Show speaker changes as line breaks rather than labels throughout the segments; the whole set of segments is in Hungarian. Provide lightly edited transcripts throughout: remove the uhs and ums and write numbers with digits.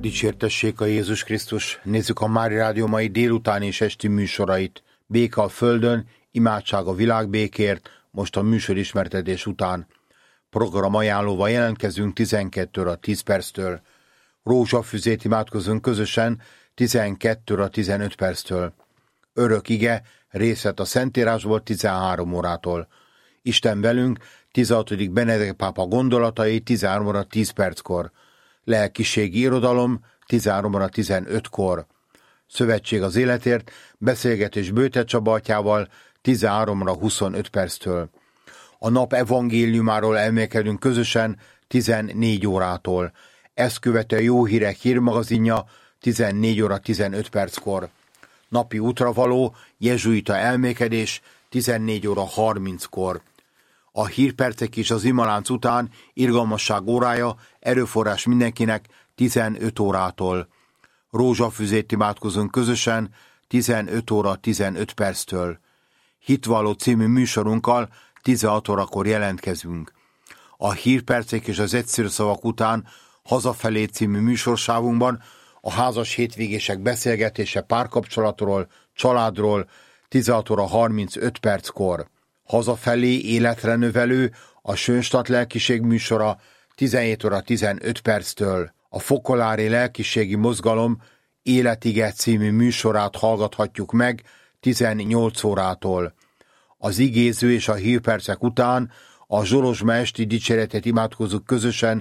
Dicsértessék a Jézus Krisztus! Nézzük a Mária Rádió mai délután és esti műsorait. Béke a földön, imádság a világbékért, most a műsor ismertetés után. Program ajánlóval jelentkezünk 12 óra 10 perctől. Rózsafüzét imádkozunk közösen 12 óra 15 perctől. Örök ige, részlet a Szentírásból 13 órától. Isten velünk, 16. Benedek pápa gondolatai 13 óra 10 perckor. Lelkiségi irodalom 13 óra 15-kor. Szövetség az életért, beszélgetés Bőte Csaba atyával 13 óra 25 perctől. A nap evangéliumáról elmélkedünk közösen 14 órától. Ezt követő a Jó Hírek hírmagazinja 14 óra 15 perckor. Napi útravaló jezsuita elmélkedés 14 óra 30-kor. A hírpercek és az imalánc után irgalmasság órája, erőforrás mindenkinek 15 órától. Rózsafüzét imádkozunk közösen 15 óra 15 perctől. Hitvalló című műsorunkkal 16 órakor jelentkezünk. A hírpercek és az egyszerű szavak után Hazafelé című műsorsávunkban a házas hétvégések beszélgetése párkapcsolatról, családról 16 óra 35 perckor. Hazafelé életre növelő, a Sönstadt lelkiség műsora 17 óra 15 perctől. A Fokolári lelkiségi mozgalom Életige című műsorát hallgathatjuk meg 18 órától. Az igéző és a hírpercek után a Zsolozsma esti dicséretet imádkozzuk közösen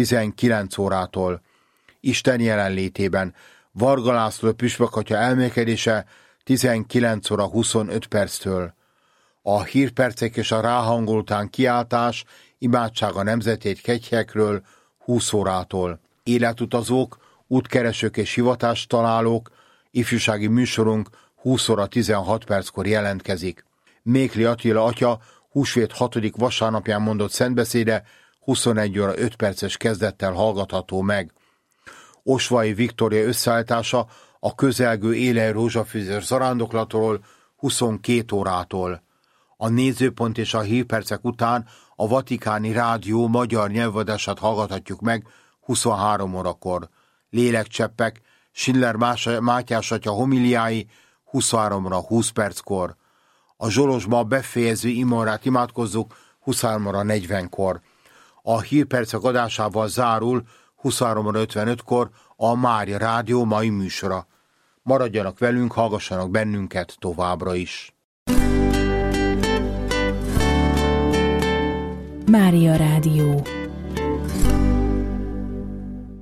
19 órától. Isten jelenlétében Varga László püspökatya elmélkedése 19 óra 25 perctől. A hírpercek és a ráhangoltán kiáltás, imádság a nemzetét kegyhekről 20 órától. Életutazók, útkeresők és hivatástalálók, ifjúsági műsorunk 20 óra 16 perckor jelentkezik. Mékli Attila atya húsvét 6. vasárnapján mondott szentbeszéde 21 óra 5 perces kezdettel hallgatható meg. Osvai Viktória összeállítása a közelgő élej rózsafüzér zarándoklatról 22 órától. A nézőpont és a hírpercek után a Vatikáni Rádió magyar nyelvadását hallgathatjuk meg 23 órakor. Lélekcseppek, Schiller Mátyás atya homiliái 23 óra 20 perckor. A Zsolozsma befejező imórát imádkozzuk 23 óra 40-kor. A hírpercek adásával zárul 23 óra 55-kor a Mária Rádió mai műsora. Maradjanak velünk, hallgassanak bennünket továbbra is.
Mária Rádió.